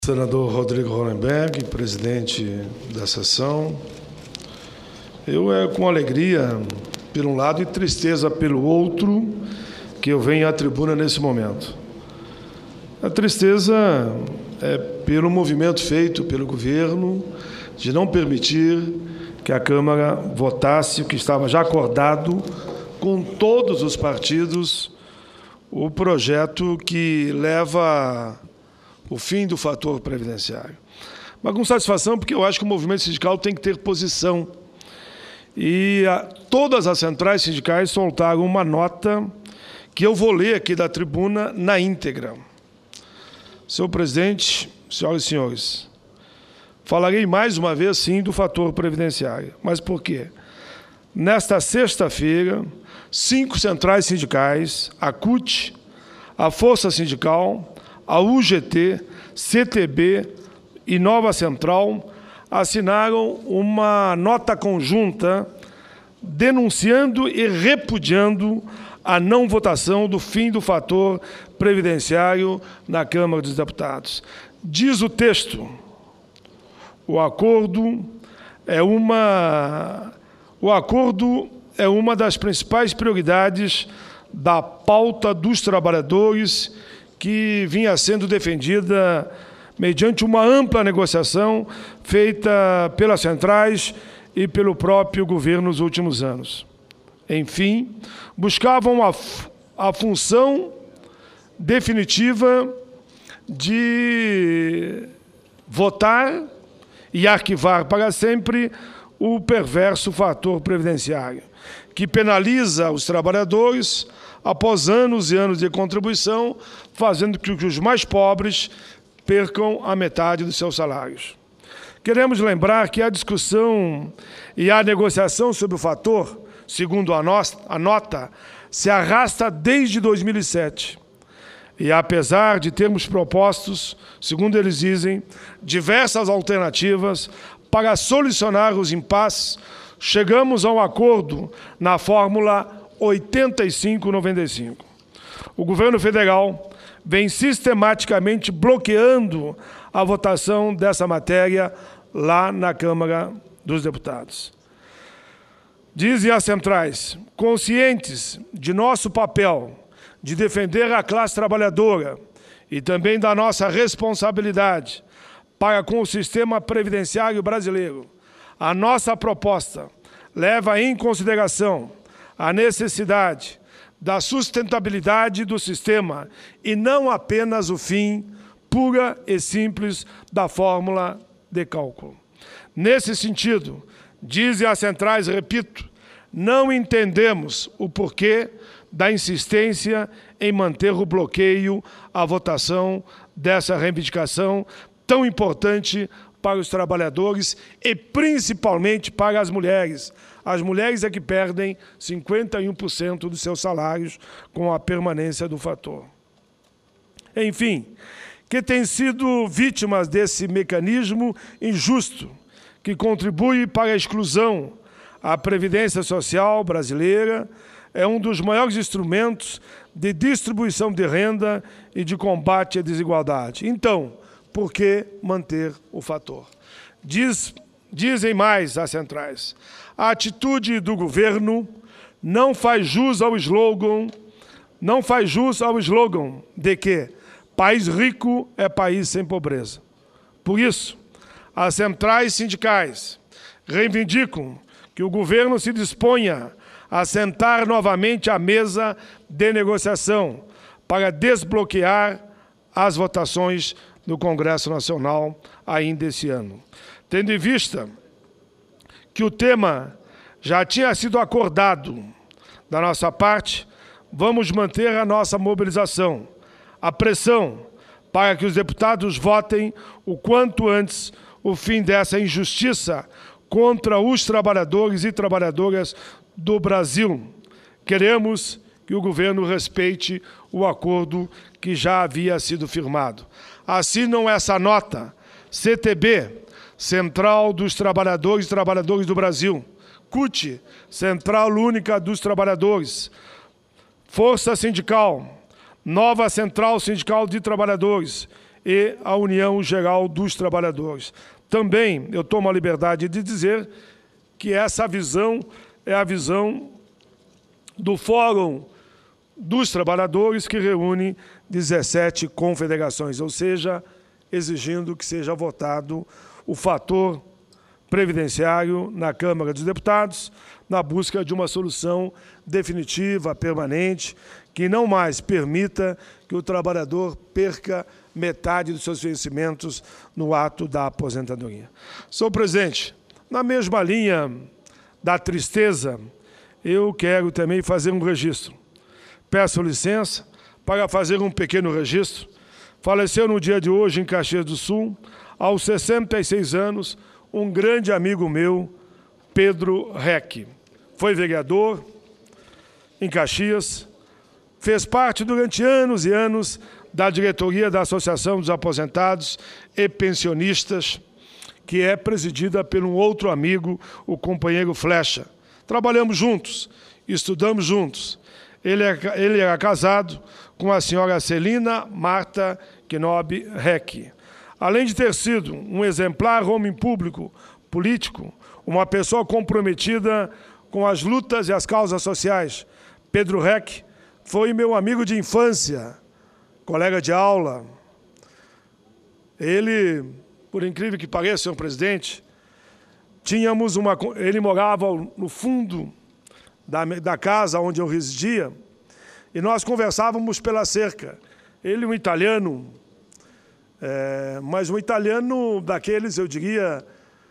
Senador Rodrigo Hollenberg, presidente da sessão. Eu com alegria, por um lado, e tristeza pelo outro, que eu venho à tribuna nesse momento. A tristeza é pelo movimento feito pelo governo de não permitir que a Câmara votasse o que estava já acordado com todos os partidos, o projeto que leva o fim do fator previdenciário. Mas com satisfação, porque eu acho que o movimento sindical tem que ter posição. E todas as centrais sindicais soltaram uma nota que eu vou ler aqui da tribuna na íntegra. Senhor presidente, senhoras e senhores, falarei mais uma vez, sim, do fator previdenciário. Mas por quê? Nesta sexta-feira, 5 centrais sindicais, a CUT, a Força Sindical, a UGT, CTB e Nova Central assinaram uma nota conjunta denunciando e repudiando a não votação do fim do fator previdenciário na Câmara dos Deputados. Diz o texto, o acordo é uma das principais prioridades da pauta dos trabalhadores que vinha sendo defendida mediante uma ampla negociação feita pelas centrais e pelo próprio governo nos últimos anos. Enfim, buscavam a função definitiva de votar e arquivar para sempre o perverso fator previdenciário, que penaliza os trabalhadores após anos e anos de contribuição, fazendo com que os mais pobres percam a metade dos seus salários. Queremos lembrar que a discussão e a negociação sobre o fator, segundo a nota, se arrasta desde 2007. E apesar de termos propostos, segundo eles dizem, diversas alternativas para solucionar os impasses, chegamos a um acordo na fórmula 85-95. O governo federal vem sistematicamente bloqueando a votação dessa matéria lá na Câmara dos Deputados. Dizem as centrais, conscientes de nosso papel de defender a classe trabalhadora e também da nossa responsabilidade para com o sistema previdenciário brasileiro, a nossa proposta leva em consideração a necessidade da sustentabilidade do sistema e não apenas o fim pura e simples da fórmula de cálculo. Nesse sentido, dizem as centrais, repito, não entendemos o porquê da insistência em manter o bloqueio à votação dessa reivindicação tão importante para os trabalhadores e principalmente para as mulheres. As mulheres é que perdem 51% dos seus salários com a permanência do fator. Enfim, que têm sido vítimas desse mecanismo injusto que contribui para a exclusão. A Previdência Social brasileira é um dos maiores instrumentos de distribuição de renda e de combate à desigualdade. Então, por que manter o fator? Dizem mais as centrais. A atitude do governo não faz jus ao slogan de que país rico é país sem pobreza. Por isso, as centrais sindicais reivindicam que o governo se disponha a sentar novamente à mesa de negociação para desbloquear as votações no Congresso Nacional ainda esse ano. Tendo em vista que o tema já tinha sido acordado da nossa parte, vamos manter a nossa mobilização, a pressão para que os deputados votem o quanto antes o fim dessa injustiça contra os trabalhadores e trabalhadoras do Brasil. Queremos que o governo respeite o acordo que já havia sido firmado. Assinam essa nota CTB, Central dos Trabalhadores e Trabalhadoras do Brasil, CUT, Central Única dos Trabalhadores, Força Sindical, Nova Central Sindical de Trabalhadores e a União Geral dos Trabalhadores. Também eu tomo a liberdade de dizer que essa visão é a visão do Fórum dos Trabalhadores, que reúne 17 confederações, ou seja, exigindo que seja votado o fator previdenciário na Câmara dos Deputados, na busca de uma solução definitiva, permanente, que não mais permita que o trabalhador perca metade dos seus vencimentos no ato da aposentadoria. Senhor presidente, na mesma linha da tristeza, eu quero também fazer um registro. Peço licença para fazer um pequeno registro. Faleceu no dia de hoje, em Caxias do Sul, aos 66 anos, um grande amigo meu, Pedro Reck. Foi vereador em Caxias, fez parte durante anos e anos da diretoria da Associação dos Aposentados e Pensionistas, que é presidida por um outro amigo, o companheiro Flecha. Trabalhamos juntos, estudamos juntos. Ele era casado com a senhora Celina Marta Knob Reck. Além de ter sido um exemplar homem público, político, uma pessoa comprometida com as lutas e as causas sociais, Pedro Reck foi meu amigo de infância, colega de aula. Ele, por incrível que pareça, senhor presidente, ele morava no fundo da casa onde eu residia, e nós conversávamos pela cerca. Ele, um italiano, mas um italiano daqueles, eu diria,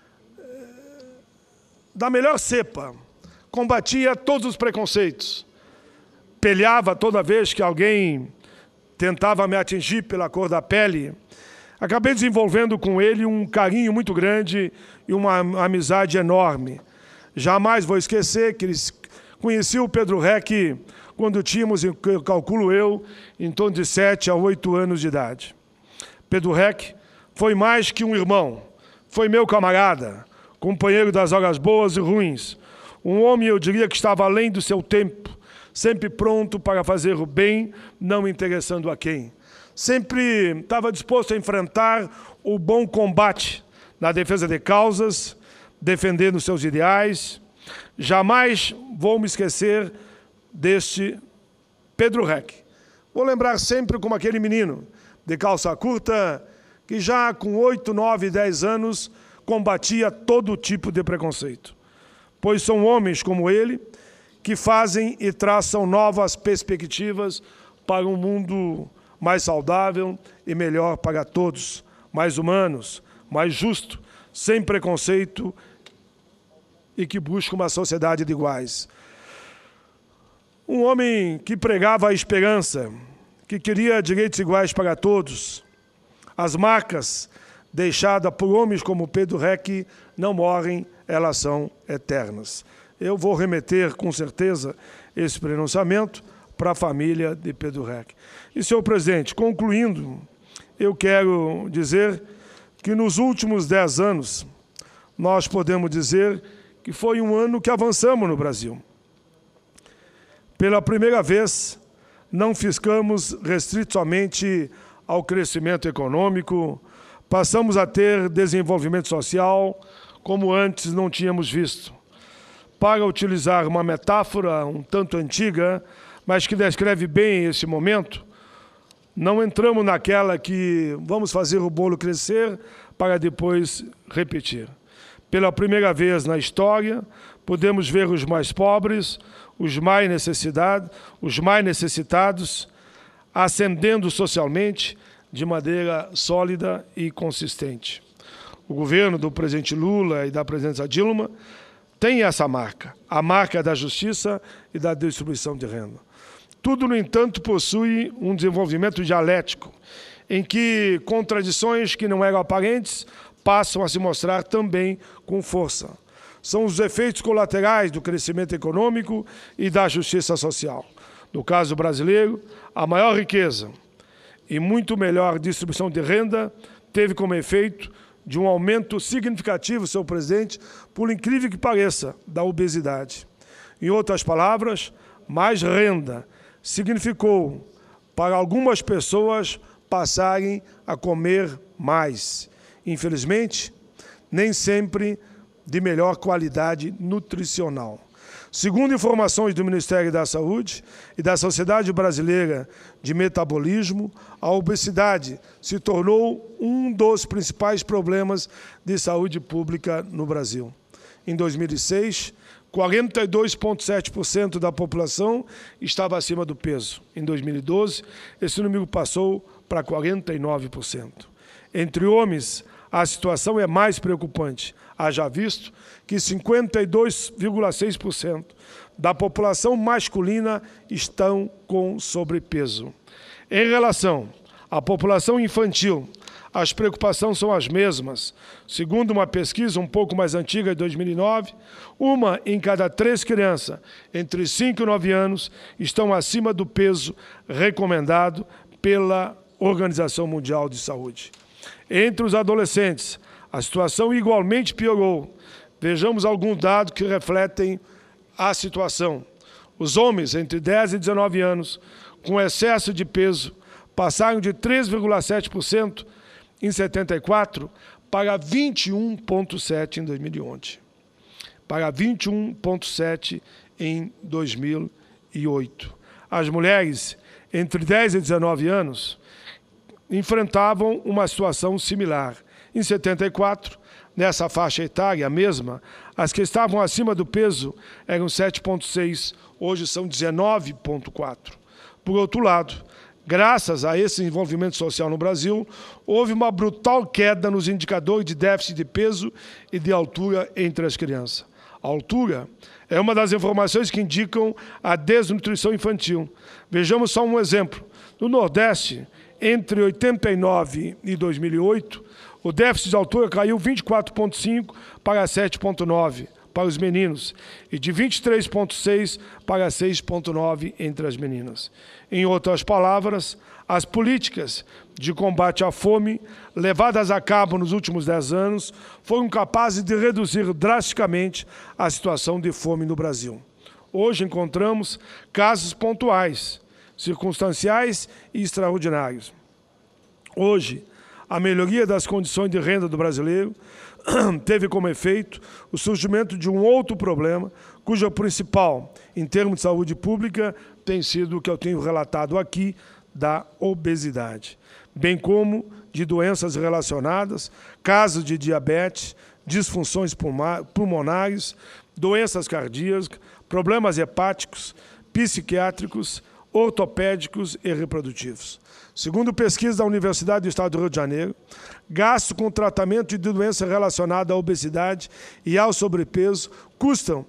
da melhor cepa, combatia todos os preconceitos, peleava toda vez que alguém tentava me atingir pela cor da pele. Acabei desenvolvendo com ele um carinho muito grande e uma amizade enorme. Jamais vou esquecer que conheci o Pedro Reck quando tínhamos, calculo eu, em torno de 7 a 8 anos de idade. Pedro Reck foi mais que um irmão, foi meu camarada, companheiro das horas boas e ruins. Um homem, eu diria, que estava além do seu tempo, sempre pronto para fazer o bem, não interessando a quem. Sempre estava disposto a enfrentar o bom combate na defesa de causas, defendendo seus ideais. Jamais vou me esquecer deste Pedro Reck. Vou lembrar sempre como aquele menino de calça curta que já com 8, 9, 10 anos combatia todo tipo de preconceito. Pois são homens como ele que fazem e traçam novas perspectivas para um mundo mais saudável e melhor para todos, mais humanos, mais justo, sem preconceito e que busca uma sociedade de iguais. Um homem que pregava a esperança, que queria direitos iguais para todos. As marcas deixadas por homens como Pedro Reck não morrem, elas são eternas. Eu vou remeter, com certeza, esse pronunciamento para a família de Pedro Reck. E, senhor presidente, concluindo, eu quero dizer que nos últimos 10 anos, nós podemos dizer que foi um ano que avançamos no Brasil. Pela primeira vez, não ficamos restritos somente ao crescimento econômico, passamos a ter desenvolvimento social como antes não tínhamos visto. Para utilizar uma metáfora um tanto antiga, mas que descreve bem esse momento, não entramos naquela que vamos fazer o bolo crescer para depois repetir. Pela primeira vez na história, podemos ver os mais pobres, os mais necessitados, ascendendo socialmente de maneira sólida e consistente. O governo do presidente Lula e da presidenta Dilma tem essa marca, a marca da justiça e da distribuição de renda. Tudo, no entanto, possui um desenvolvimento dialético, em que contradições que não eram aparentes passam a se mostrar também com força. São os efeitos colaterais do crescimento econômico e da justiça social. No caso brasileiro, a maior riqueza e muito melhor distribuição de renda teve como efeito de um aumento significativo, senhor presidente, por incrível que pareça, da obesidade. Em outras palavras, mais renda significou, para algumas pessoas, passarem a comer mais. Infelizmente, nem sempre de melhor qualidade nutricional. Segundo informações do Ministério da Saúde e da Sociedade Brasileira de Metabolismo, a obesidade se tornou um dos principais problemas de saúde pública no Brasil. Em 2006, 42,7% da população estava acima do peso. Em 2012, esse número passou para 49%. Entre homens, a situação é mais preocupante. Haja visto que 52,6% da população masculina estão com sobrepeso. Em relação à população infantil, as preocupações são as mesmas. Segundo uma pesquisa um pouco mais antiga, de 2009, uma em cada 3 crianças entre 5 e 9 anos estão acima do peso recomendado pela Organização Mundial de Saúde. Entre os adolescentes, a situação igualmente piorou. Vejamos alguns dados que refletem a situação. Os homens entre 10 e 19 anos com excesso de peso passaram de 3,7% em 74 para 21,7% em 2011. Para 21,7% em 2008. As mulheres entre 10 e 19 anos enfrentavam uma situação similar. Em 74, nessa faixa etária mesma, as que estavam acima do peso eram 7,6%, hoje são 19,4%. Por outro lado, graças a esse envolvimento social no Brasil, houve uma brutal queda nos indicadores de déficit de peso e de altura entre as crianças. A altura é uma das informações que indicam a desnutrição infantil. Vejamos só um exemplo. No Nordeste, entre 89 e 2008, o déficit de altura caiu 24,5 para 7,9 para os meninos e de 23,6 para 6,9 entre as meninas. Em outras palavras, as políticas de combate à fome levadas a cabo nos últimos 10 anos foram capazes de reduzir drasticamente a situação de fome no Brasil. Hoje encontramos casos pontuais, circunstanciais e extraordinários. Hoje, a melhoria das condições de renda do brasileiro teve como efeito o surgimento de um outro problema, cujo principal, em termos de saúde pública, tem sido o que eu tenho relatado aqui, da obesidade, bem como de doenças relacionadas, casos de diabetes, disfunções pulmonares, doenças cardíacas, problemas hepáticos, psiquiátricos, ortopédicos e reprodutivos. Segundo pesquisa da Universidade do Estado do Rio de Janeiro, gastos com tratamento de doenças relacionadas à obesidade e ao sobrepeso custam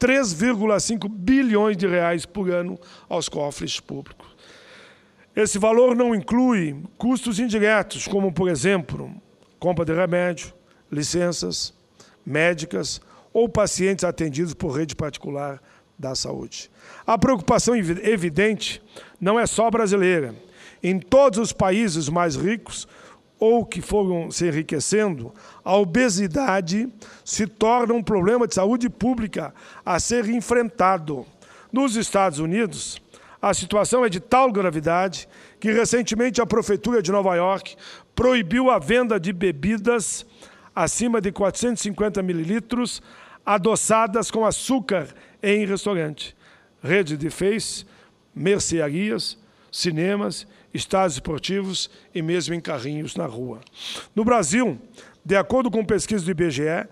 3,5 bilhões de reais por ano aos cofres públicos. Esse valor não inclui custos indiretos, como, por exemplo, compra de remédio, licenças médicas ou pacientes atendidos por rede particular da saúde. A preocupação evidente não é só brasileira. Em todos os países mais ricos ou que foram se enriquecendo, a obesidade se torna um problema de saúde pública a ser enfrentado. Nos Estados Unidos, a situação é de tal gravidade que, recentemente, a Prefeitura de Nova York proibiu a venda de bebidas acima de 450 mililitros adoçadas com açúcar em restaurante, rede de feiras, mercearias, cinemas, estádios esportivos e mesmo em carrinhos na rua. No Brasil, de acordo com pesquisa do IBGE,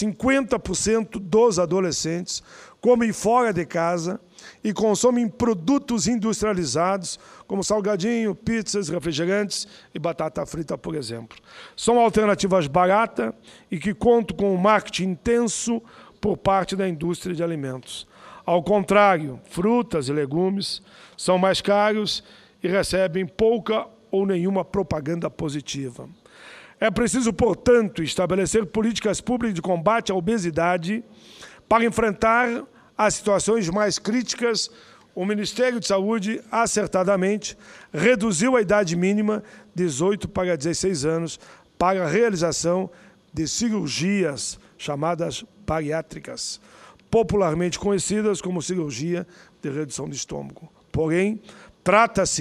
50% dos adolescentes comem fora de casa e consomem produtos industrializados, como salgadinho, pizzas, refrigerantes e batata frita, por exemplo. São alternativas baratas e que contam com um marketing intenso por parte da indústria de alimentos. Ao contrário, frutas e legumes são mais caros e recebem pouca ou nenhuma propaganda positiva. É preciso, portanto, estabelecer políticas públicas de combate à obesidade para enfrentar as situações mais críticas. O Ministério de Saúde, acertadamente, reduziu a idade mínima de 18 para 16 anos para a realização de cirurgias chamadas bariátricas, popularmente conhecidas como cirurgia de redução de estômago. Porém, trata-se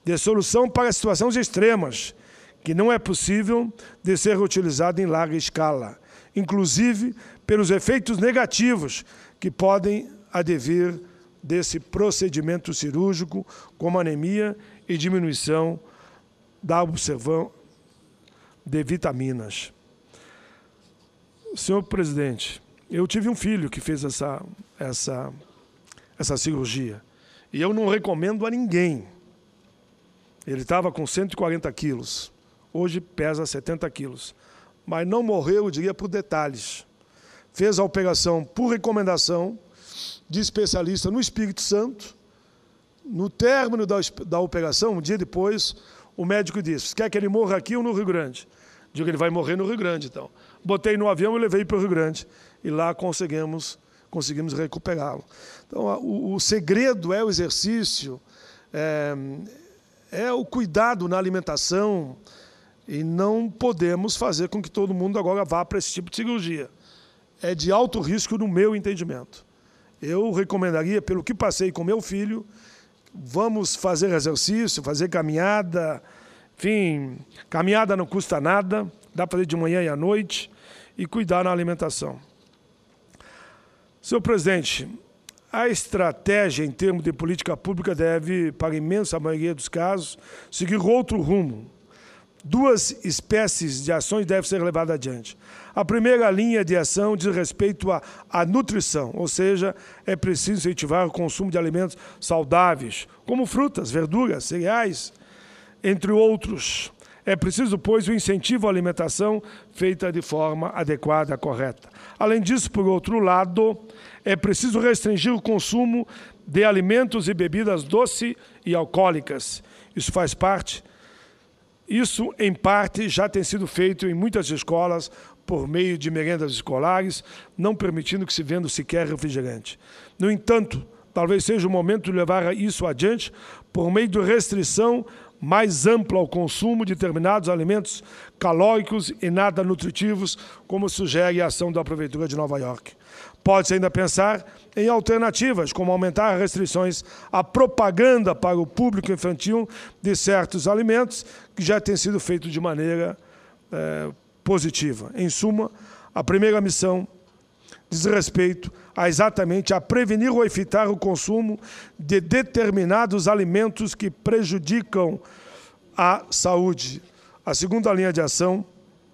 de solução para situações extremas, que não é possível de ser utilizado em larga escala, inclusive pelos efeitos negativos que podem advir desse procedimento cirúrgico, como anemia e diminuição da absorção de vitaminas. Senhor presidente, eu tive um filho que fez essa cirurgia, e eu não recomendo a ninguém. Ele estava com 140 quilos, hoje pesa 70 quilos, mas não morreu, eu diria, por detalhes. Fez a operação por recomendação de especialista no Espírito Santo. No término da operação, um dia depois, o médico disse: quer que ele morra aqui ou no Rio Grande? Digo, ele vai morrer no Rio Grande, então. Botei no avião e levei para o Rio Grande. E lá conseguimos recuperá-lo. Então, o segredo é o exercício, é o cuidado na alimentação, e não podemos fazer com que todo mundo agora vá para esse tipo de cirurgia. É de alto risco no meu entendimento. Eu recomendaria, pelo que passei com meu filho, vamos fazer exercício, fazer caminhada, enfim, caminhada não custa nada, dá para fazer de manhã e à noite, e cuidar na alimentação. Senhor presidente, a estratégia em termos de política pública deve, para a imensa maioria dos casos, seguir outro rumo. Duas espécies de ações devem ser levadas adiante. A primeira linha de ação diz respeito à nutrição, ou seja, é preciso incentivar o consumo de alimentos saudáveis, como frutas, verduras, cereais, entre outros. É preciso, pois, o incentivo à alimentação feita de forma adequada, correta. Além disso, por outro lado, é preciso restringir o consumo de alimentos e bebidas doces e alcoólicas. Isso, em parte, já tem sido feito em muitas escolas por meio de merendas escolares, não permitindo que se venda sequer refrigerante. No entanto, talvez seja o momento de levar isso adiante por meio de restrição mais ampla ao consumo de determinados alimentos calóricos e nada nutritivos, como sugere a ação da Prefeitura de Nova York. Pode-se ainda pensar em alternativas, como aumentar restrições à propaganda para o público infantil de certos alimentos, que já tem sido feito de maneira positiva. Em suma, a primeira missão diz respeito exatamente a prevenir ou evitar o consumo de determinados alimentos que prejudicam a saúde. A segunda linha de ação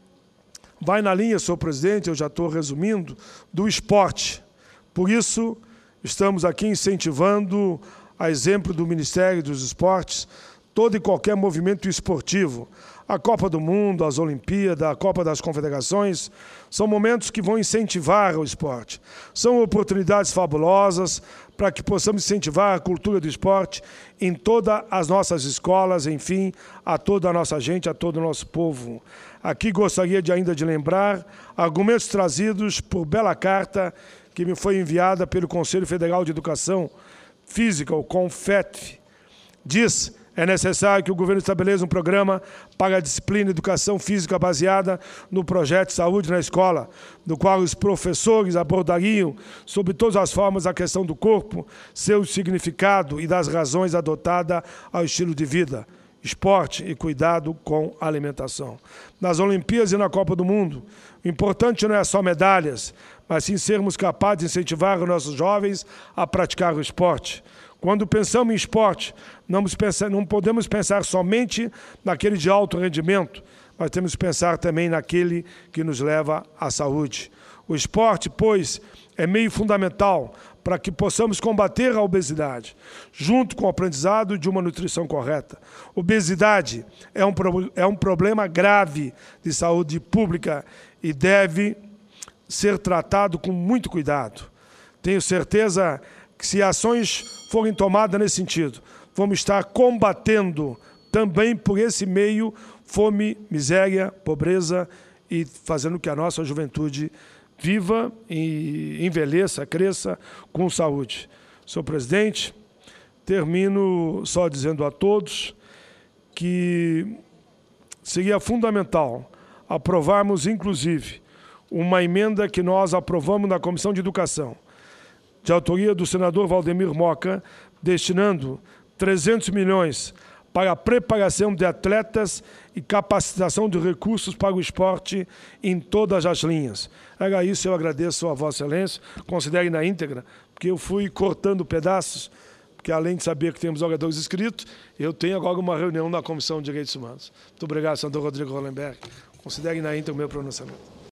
vai na linha, senhor presidente, eu já estou resumindo, do esporte. Por isso, estamos aqui incentivando, a exemplo do Ministério dos Esportes, todo e qualquer movimento esportivo. A Copa do Mundo, as Olimpíadas, a Copa das Confederações, são momentos que vão incentivar o esporte. São oportunidades fabulosas para que possamos incentivar a cultura do esporte em todas as nossas escolas, enfim, a toda a nossa gente, a todo o nosso povo. Aqui gostaria ainda de lembrar argumentos trazidos por bela carta que me foi enviada pelo Conselho Federal de Educação Física, o CONFETF. Diz: é necessário que o governo estabeleça um programa para a disciplina e educação física baseada no projeto de saúde na escola, no qual os professores abordariam, sob todas as formas, a questão do corpo, seu significado e das razões adotadas ao estilo de vida, esporte e cuidado com a alimentação. Nas Olimpíadas e na Copa do Mundo, o importante não é só medalhas, mas sim sermos capazes de incentivar os nossos jovens a praticar o esporte. Quando pensamos em esporte, não podemos pensar somente naquele de alto rendimento, mas temos que pensar também naquele que nos leva à saúde. O esporte, pois, é meio fundamental para que possamos combater a obesidade, junto com o aprendizado de uma nutrição correta. Obesidade é um problema grave de saúde pública e deve ser tratado com muito cuidado. Tenho certeza que, se ações forem tomadas nesse sentido, vamos estar combatendo também por esse meio fome, miséria, pobreza e fazendo que a nossa juventude viva e envelheça, cresça com saúde. Senhor presidente, termino só dizendo a todos que seria fundamental aprovarmos, inclusive, uma emenda que nós aprovamos na Comissão de Educação, de autoria do senador Valdemir Moca, destinando 300 milhões para a preparação de atletas e capacitação de recursos para o esporte em todas as linhas. Era isso, eu agradeço a Vossa Excelência, considere na íntegra, porque eu fui cortando pedaços, porque além de saber que temos jogadores inscritos, eu tenho agora uma reunião na Comissão de Direitos Humanos. Muito obrigado, senador Rodrigo Hollenberg. Considere na íntegra o meu pronunciamento.